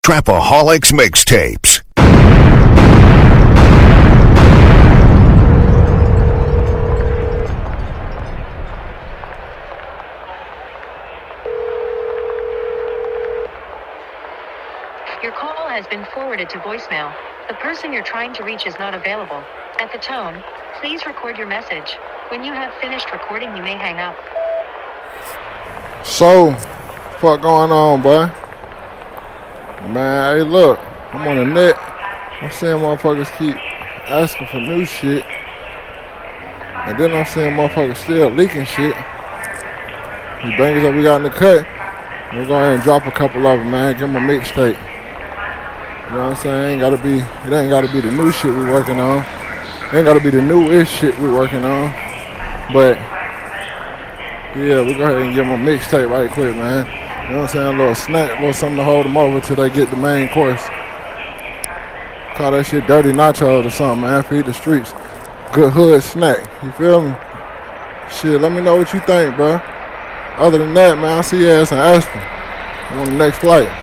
Trapaholics Mixtapes. Your call has been forwarded to voicemail. The person you're trying to reach is not available. At the tone, please record your message. When you have finished recording, you may hang up. So, what going on, boy? Man, hey, look, I'm on the net. I'm seeing motherfuckers keep asking for new shit. And then I'm seeing motherfuckers still leaking shit. The bangers that we got in the cut, we'll go ahead and drop a couple of them, man. Give them a mixtape. You know what I'm saying? It ain't gotta be the new shit we working on. It ain't gotta be the newest shit we working on. But yeah, we go ahead and give them a mixtape right quick, man. You know what I'm saying? A little snack, a little something to hold them over till they get the main course. Call that shit dirty nachos or something, man. Feed the streets. Good hood snack. You feel me? Shit, let me know what you think, bro. Other than that, man, I'll see your ass in Aspen. I'm on the next flight.